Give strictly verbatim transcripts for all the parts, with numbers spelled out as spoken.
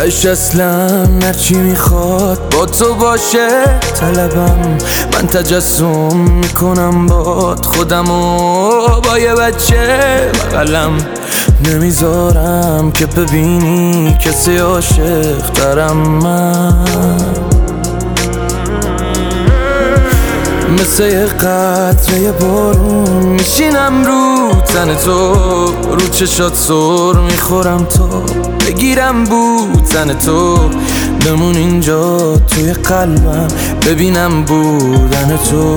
تش اصلا هرچی میخواد با تو باشه طلبم. من تجسم میکنم باد خودمو با یه بچه بغلم، نمیذارم که ببینی کسی عاشق دارم. من مثل یه قطره بارون میشینم رو تن تو، رو چشات سر میخورم تا بگیرم بودن تو. بمون اینجا توی قلبم ببینم بودن تو.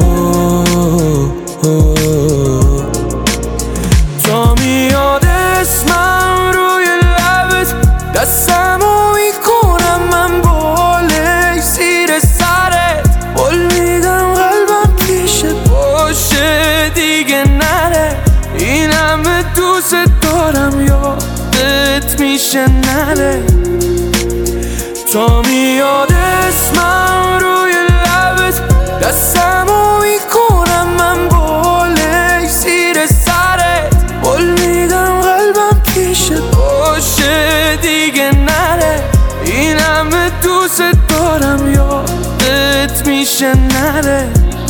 تا میاد اسمم روی لبت دستمو میکنم من بالای زیر سرت، قول میدم قلبم پیشت باشه دیگه نره. این همه دوست دارم یادت میشه نره. تا میاد اسمم روی لبت دستمو میکنم من بالای زیر سرت، قول میدم قلبم پیشت باشه دیگه نره. این همه دوست دارم یادت میشه نره.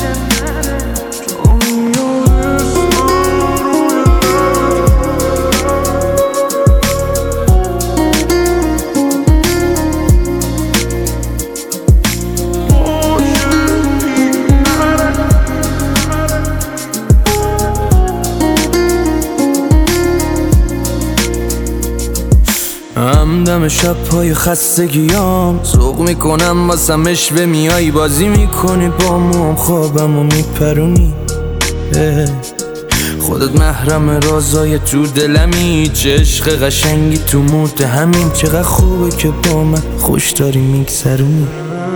همدم شب پای خستگیام سوق میکنم واسم اشوه میای بازی میکنی با موام خوابم و میپرونی. خودت محرم رازای تو دلمی، چه عشق قشنگی تو موت همین. چقدر خوبه که با من خوش داری میگذرونی.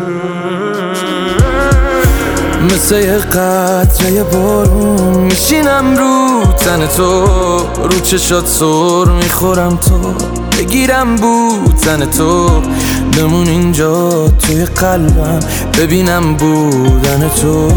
مثل یه قطره بارون میشینم رو تن تو، رو چشات سر میخورم تا بگیرم بودن تو. بمون اینجا توی قلبم ببینم بودن تو.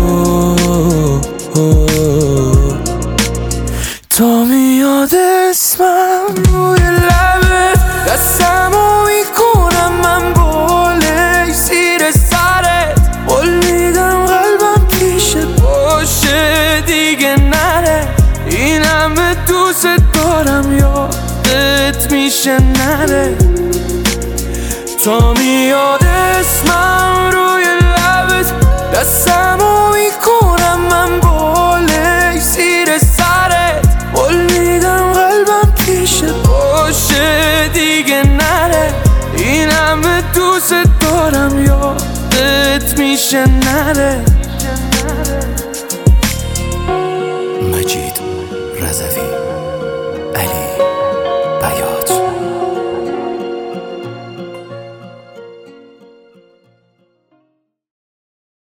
تا میاد اسمم روی لبت دستمو میکنم من بالای زیر سرت، قول میدم قلبم پیشت باشه دیگه نره. این همه دوست دارم یادت میشه نره. تا میاد اسمم روی لبت دستمو میکنم من بالای زیر سرت، قول میدم قلبم پیشت باشه دیگه نره. این همه دوست دارم یادت میشه نره.